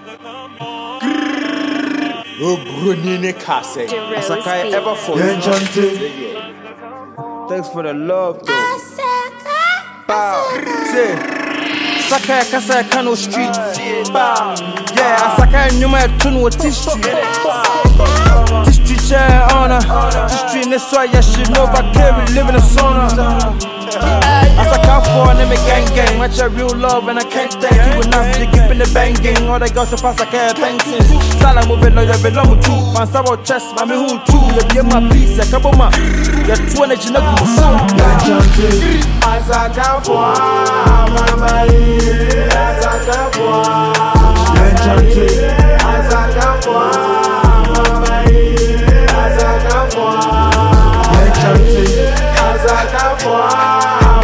Sakai ever for thanks for the love though. Say Sakai Kasa Kano Street. Yeah, Sakai Nyuma Tun with Tistry. Tistry chair honor. Tistry in the soil, you should know about carry live in a sauna. As I come for and me gang match a real love and I can't thank you enough to keep in the banging. All the girls to pass I can't paintings. Sala moving like you belong to. Man sabo chest, mommy who too. You be my piece, a couple man. You're 200 you know. As I come for mama, as I come for as I come for mama, as I come for as I come for.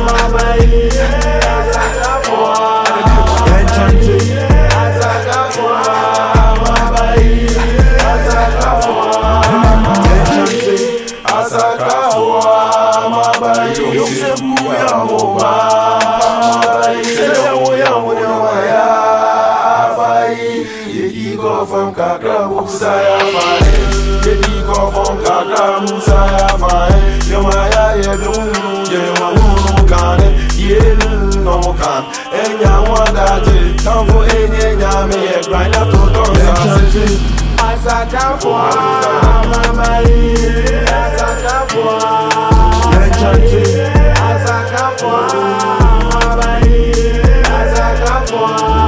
From Kakra Musaya Fire, Yeti go from Kakra Musaya Fire, Yamaya Yedun, Yamamu Kane, Yen no can, and Yamada, come for any Yami, grind up to those as I come for Mama, as I come for, as I come for Mama, as I come for.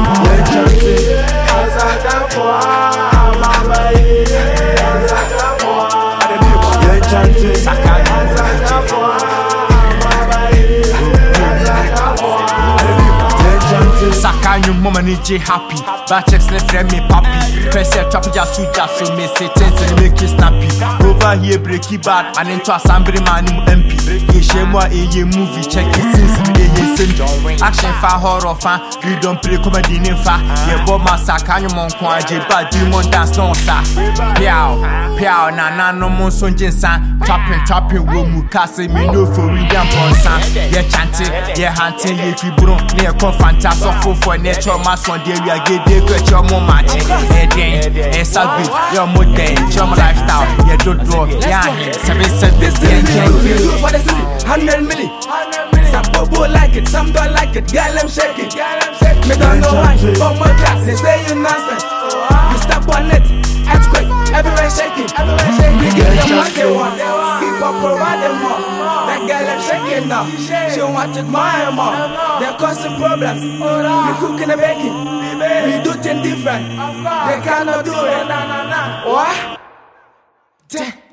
Sakanyu mama nije happy. Batcheks ne friend me papi. Press your trap just so me say things and make you snappy. Over here breaky bad and into assembly man MP. Ye shemwa ye movie check it since me ye send. Action fa horror fan. We don't play comedy in fa. Ye bob ma sakanyu mon kwa je bad demon dance no sa. Piao na no mon son jinsan. Trapping wo mu kase me no for William Bonsan. Ye chanting, ye hunting, ye fibron, ne confanta so for nature mass one day we are get your more matching. A savage, your modern, your lifestyle, your do, yeah, 7 cents this day. For the city, 100 million. Some people like it, some don't like it. Girl, I'm shaking. Me don't know why, but my class, they say you nonsense. You step on it, earthquake, everywhere shaking. You give them what they want, keep on providing more. That girl, I'm shaking now. She want it more and more. They're causing problems. We cooking and baking. We do things different. They cannot do it. What?